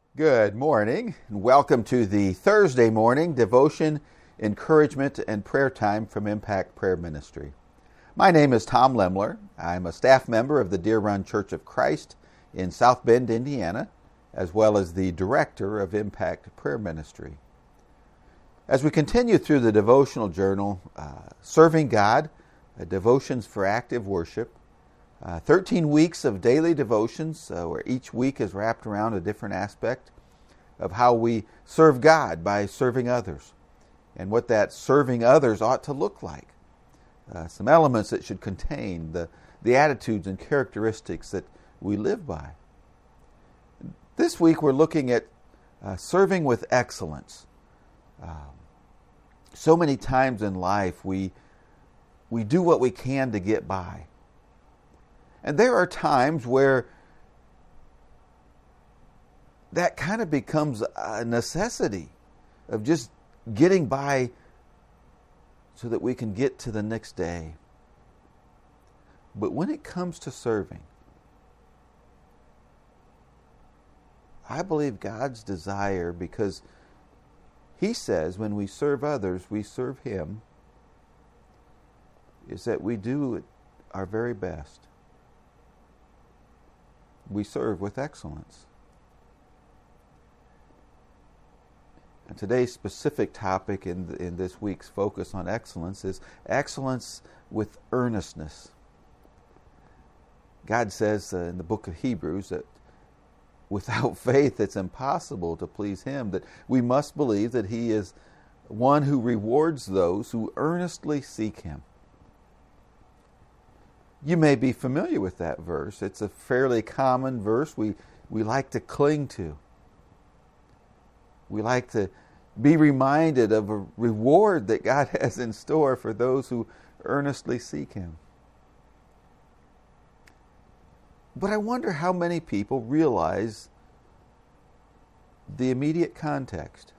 Good morning, and welcome to the Thursday morning devotion, encouragement, and prayer time from Impact Prayer Ministry. My name is Tom Lemler. I'm a staff member of the Deer Run Church of Christ in South Bend, Indiana, as well as the director of Impact Prayer Ministry. As we continue through the devotional journal, Serving God, Devotions for Active Worship, 13 weeks of daily devotions where each week is wrapped around a different aspect of how we serve God by serving others and what that serving others ought to look like. Some elements it should contain, the attitudes and characteristics that we live by. This week we're looking at serving with excellence. So many times in life we do what we can to get by. And there are times where that kind of becomes a necessity of just getting by so that we can get to the next day. But when it comes to serving, I believe God's desire, because He says when we serve others, we serve Him, is that we do our very best. We serve with excellence. And today's specific topic in this week's focus on excellence is excellence with earnestness. God says in the book of Hebrews that without faith it's impossible to please Him, that we must believe that He is one who rewards those who earnestly seek Him. You may be familiar with that verse. It's a fairly common verse we like to cling to. We like to be reminded of a reward that God has in store for those who earnestly seek Him. But I wonder how many people realize the immediate context.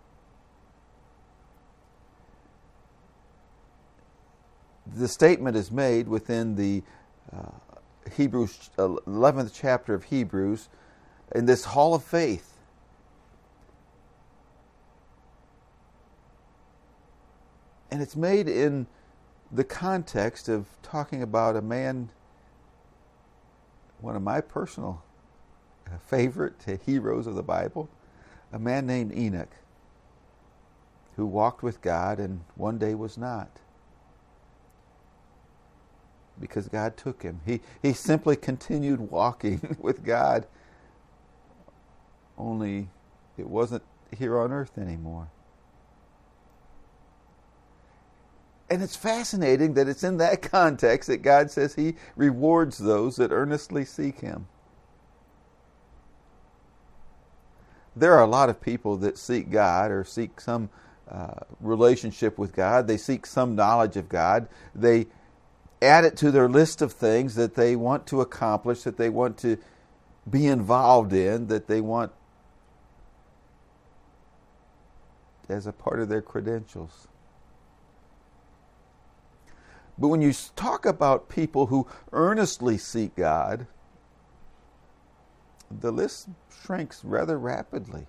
The statement is made within the Hebrews 11th chapter of Hebrews in this hall of faith. And it's made in the context of talking about a man, one of my personal favorite heroes of the Bible, a man named Enoch, who walked with God and one day was not, because God took him. He simply continued walking with God, only it wasn't here on earth anymore. And it's fascinating that it's in that context that God says He rewards those that earnestly seek Him. There are a lot of people that seek God or seek some relationship with God. They seek some knowledge of God. They add it to their list of things that they want to accomplish, that they want to be involved in, that they want as a part of their credentials. But when you talk about people who earnestly seek God, the list shrinks rather rapidly.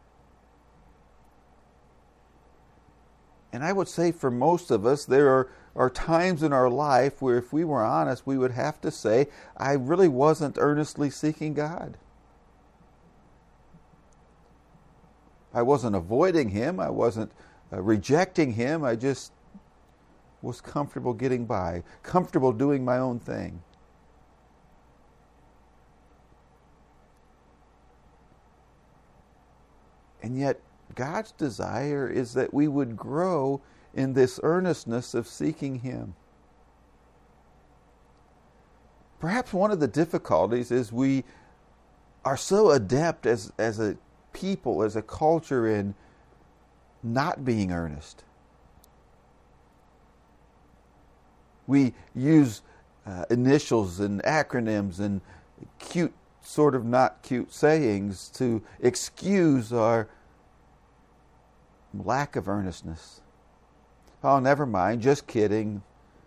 And I would say for most of us, there are times in our life where if we were honest, we would have to say, I really wasn't earnestly seeking God. I wasn't avoiding Him. I wasn't rejecting Him. I just was comfortable getting by, comfortable doing my own thing. And yet, God's desire is that we would grow in this earnestness of seeking Him. Perhaps one of the difficulties is we are so adept as a people, as a culture, in not being earnest. We use initials and acronyms and cute, sort of not cute sayings to excuse our lack of earnestness. Oh, never mind, just kidding.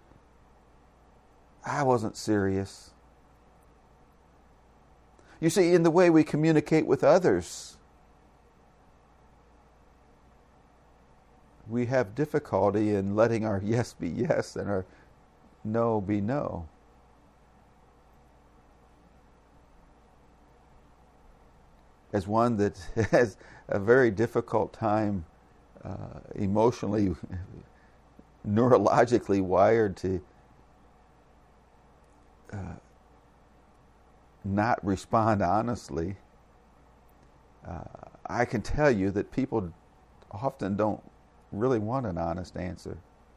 I wasn't serious. You see, in the way we communicate with others, we have difficulty in letting our yes be yes and our no be no. As one that has a very difficult time emotionally, neurologically wired to not respond honestly, I can tell you that people often don't really want an honest answer.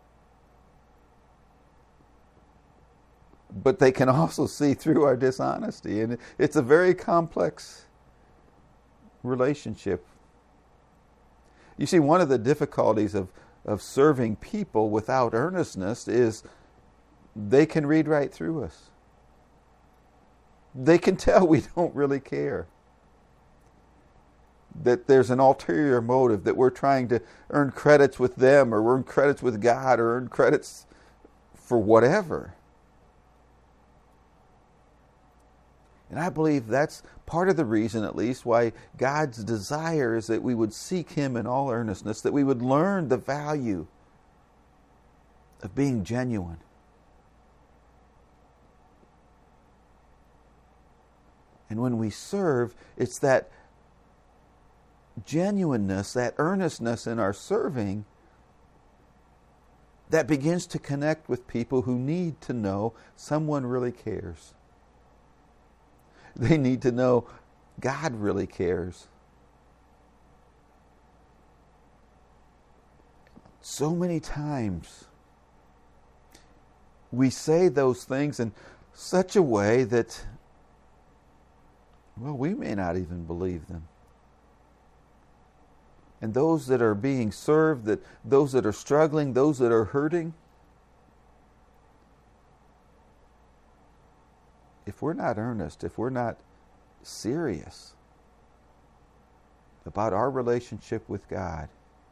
But they can also see through our dishonesty, and it's a very complex relationship. You see, one of the difficulties of serving people without earnestness is they can read right through us. They can tell we don't really care. That there's an ulterior motive, that we're trying to earn credits with them, or earn credits with God, or earn credits for whatever. And I believe that's part of the reason, at least, why God's desire is that we would seek Him in all earnestness, that we would learn the value of being genuine. And when we serve, it's that genuineness, that earnestness in our serving that begins to connect with people who need to know someone really cares. They need to know God really cares. So many times we say those things in such a way that, well, we may not even believe them. And those that are being served, that those that are struggling, those that are hurting, if we're not earnest, if we're not serious about our relationship with God,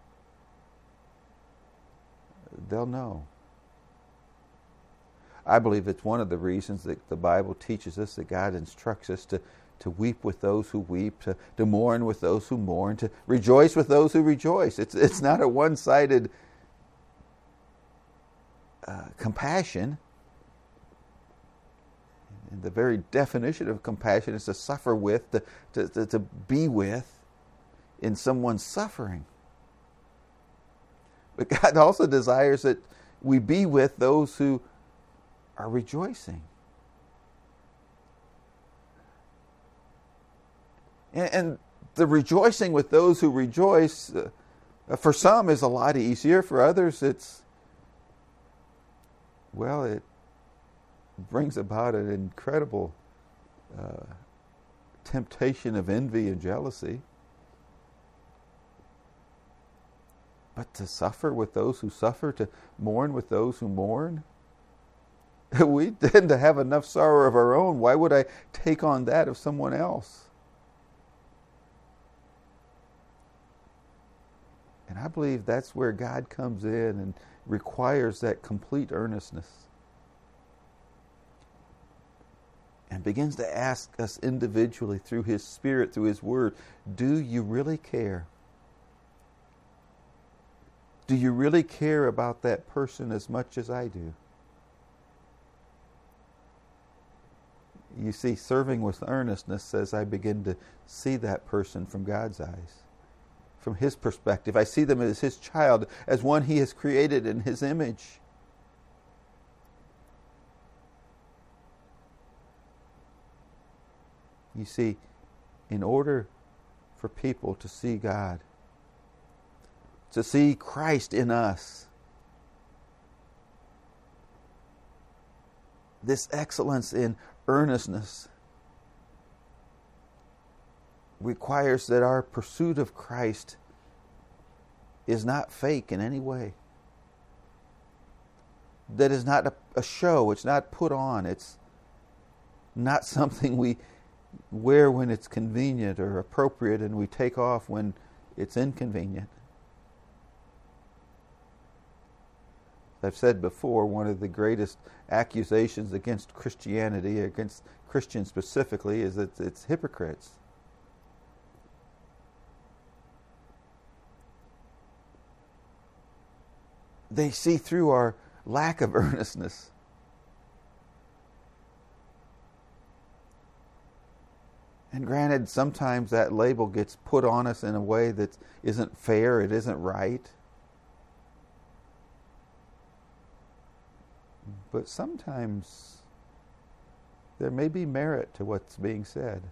they'll know. I believe it's one of the reasons that the Bible teaches us, that God instructs us to weep with those who weep, to mourn with those who mourn, to rejoice with those who rejoice. It's not a one-sided compassion. And the very definition of compassion is to suffer with, to be with in someone's suffering. But God also desires that we be with those who are rejoicing. And the rejoicing with those who rejoice, for some is a lot easier. For others, it brings about an incredible temptation of envy and jealousy. But to suffer with those who suffer, to mourn with those who mourn, we tend to have enough sorrow of our own. Why would I take on that of someone else? And I believe that's where God comes in and requires that complete earnestness. And begins to ask us individually through His Spirit, through His Word, do you really care? Do you really care about that person as much as I do? You see, serving with earnestness says I begin to see that person from God's eyes, from His perspective. I see them as His child, as one He has created in His image. You see, in order for people to see God, to see Christ in us, this excellence in earnestness requires that our pursuit of Christ is not fake in any way. That is not a show. It's not put on. It's not something we wear when it's convenient or appropriate and we take off when it's inconvenient. I've said before, one of the greatest accusations against Christianity, against Christians specifically, is that it's hypocrites. they see through our lack of earnestness. And granted, sometimes that label gets put on us in a way that isn't fair, it isn't right. But sometimes there may be merit to what's being said.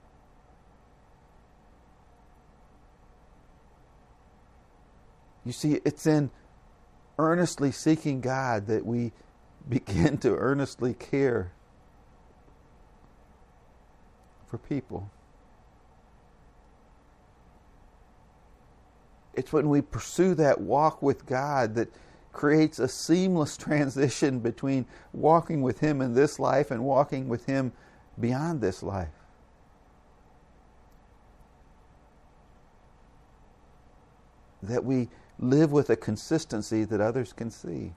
You see, it's in earnestly seeking God that we begin to earnestly care for people. It's when we pursue that walk with God that creates a seamless transition between walking with Him in this life and walking with Him beyond this life. That we live with a consistency that others can see.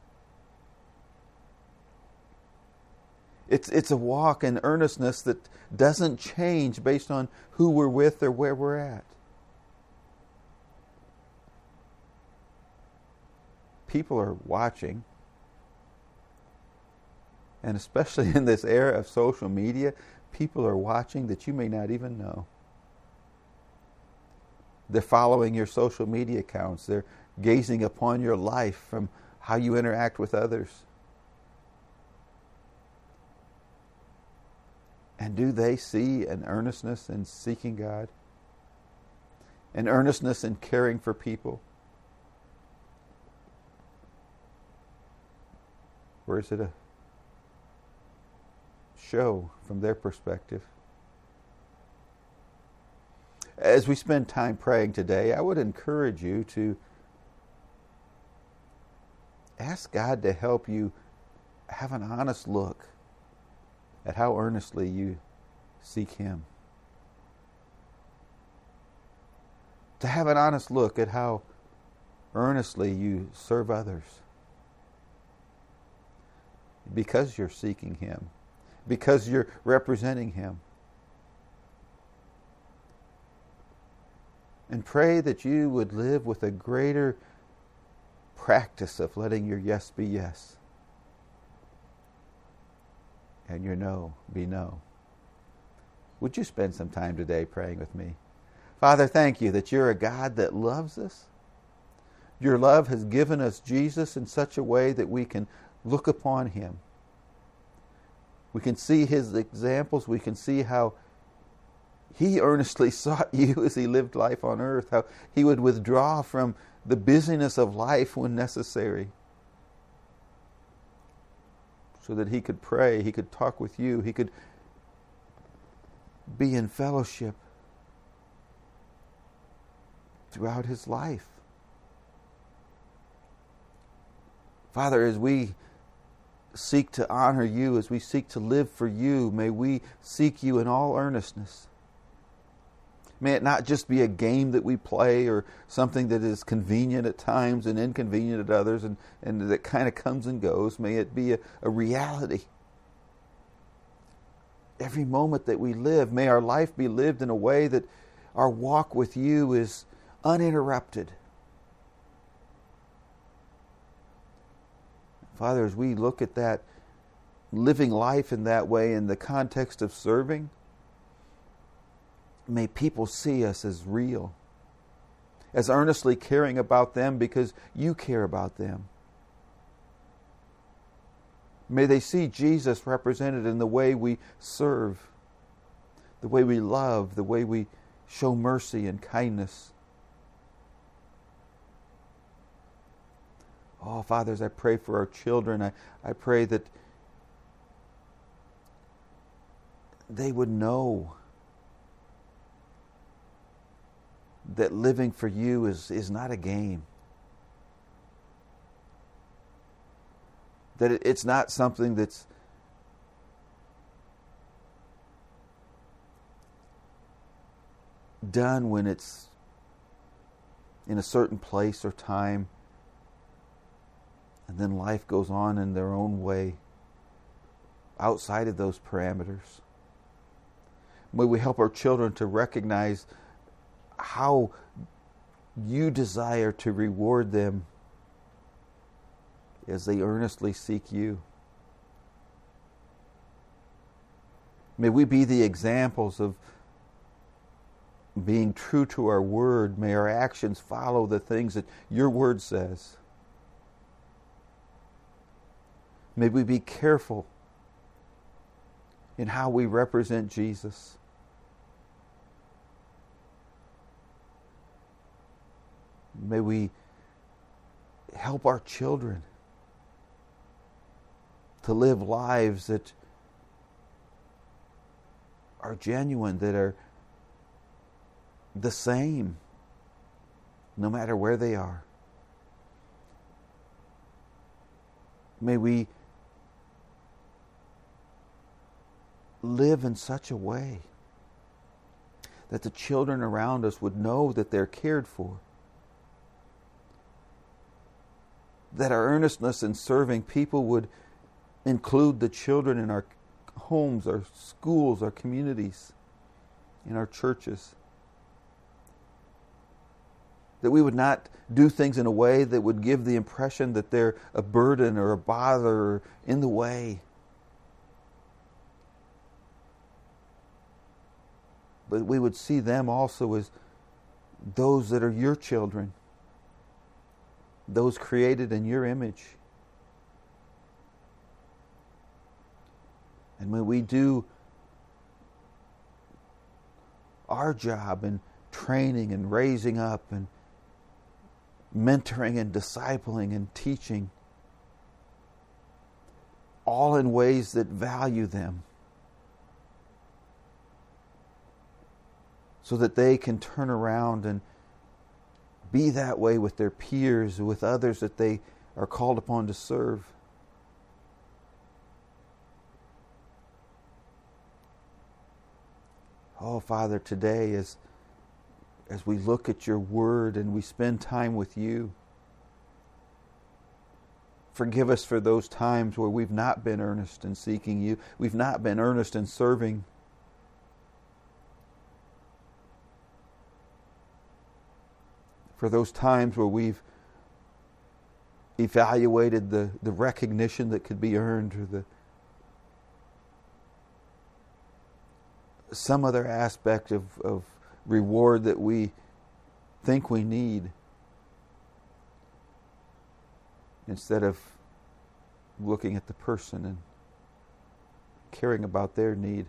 It's a walk in earnestness that doesn't change based on who we're with or where we're at. People are watching. And especially in this era of social media, people are watching that you may not even know. They're following your social media accounts. They're gazing upon your life from how you interact with others. And do they see an earnestness in seeking God? An earnestness in caring for people? Or is it a show from their perspective? As we spend time praying today, I would encourage you to ask God to help you have an honest look at how earnestly you seek Him. To have an honest look at how earnestly you serve others. Because you're seeking Him. Because you're representing Him. And pray that you would live with a greater practice of letting your yes be yes. And your no be no. Would you spend some time today praying with me? Father, thank you that you're a God that loves us. Your love has given us Jesus in such a way that we can look upon Him. We can see His examples. We can see how He earnestly sought you as He lived life on earth, how He would withdraw from the busyness of life when necessary so that He could pray, He could talk with you, He could be in fellowship throughout His life. Father, as we seek to honor you, as we seek to live for you, may we seek you in all earnestness. May it not just be a game that we play or something that is convenient at times and inconvenient at others and that kind of comes and goes. May it be a reality. Every moment that we live, may our life be lived in a way that our walk with you is uninterrupted. Father, as we look at that, living life in that way in the context of serving, may people see us as real, as earnestly caring about them because you care about them. May they see Jesus represented in the way we serve, the way we love, the way we show mercy and kindness. Oh, Father, as I pray for our children, I pray that they would know that living for you is not a game. That it's not something that's done when it's in a certain place or time, and then life goes on in their own way outside of those parameters. May we help our children to recognize how you desire to reward them as they earnestly seek you. May we be the examples of being true to our word. May our actions follow the things that your word says. May we be careful in how we represent Jesus. May we help our children to live lives that are genuine, that are the same, no matter where they are. May we live in such a way that the children around us would know that they're cared for. That our earnestness in serving people would include the children in our homes, our schools, our communities, in our churches. That we would not do things in a way that would give the impression that they're a burden or a bother or in the way. But we would see them also as those that are your children, those created in your image. And when we do our job in training and raising up and mentoring and discipling and teaching, all in ways that value them, so that they can turn around and be that way with their peers, with others that they are called upon to serve. Oh, Father, today as we look at your word and we spend time with you, forgive us for those times where we've not been earnest in seeking you. We've not been earnest in serving. For those times where we've evaluated the recognition that could be earned, or some other aspect of reward that we think we need, instead of looking at the person and caring about their need.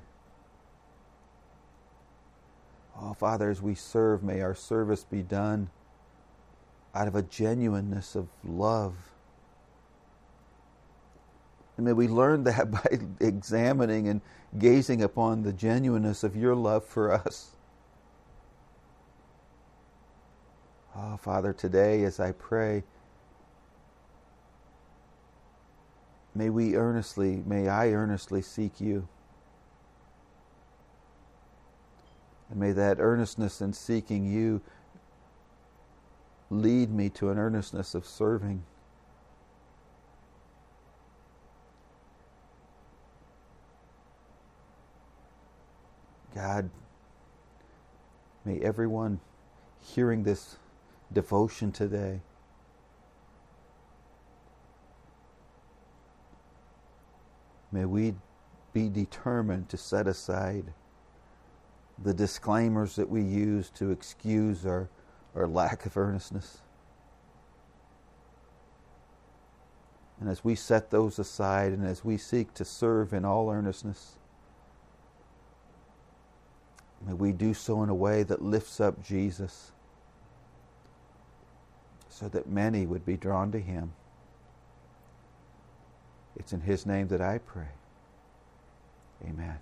Oh, Father, as we serve, may our service be done out of a genuineness of love. And may we learn that by examining and gazing upon the genuineness of your love for us. Oh, Father, today as I pray, may I earnestly seek you. And may that earnestness in seeking you lead me to an earnestness of serving. God, may everyone hearing this devotion today may we be determined to set aside the disclaimers that we use to excuse our lack of earnestness. And as we set those aside and as we seek to serve in all earnestness, may we do so in a way that lifts up Jesus, so that many would be drawn to him. It's in his name that I pray. Amen.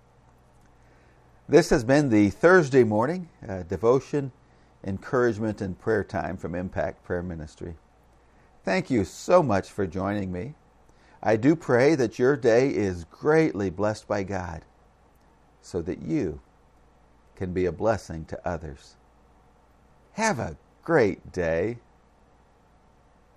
This has been the Thursday morning devotion, encouragement, and prayer time from Impact Prayer Ministry. Thank you so much for joining me. I do pray that your day is greatly blessed by God, so that you can be a blessing to others. Have a great day.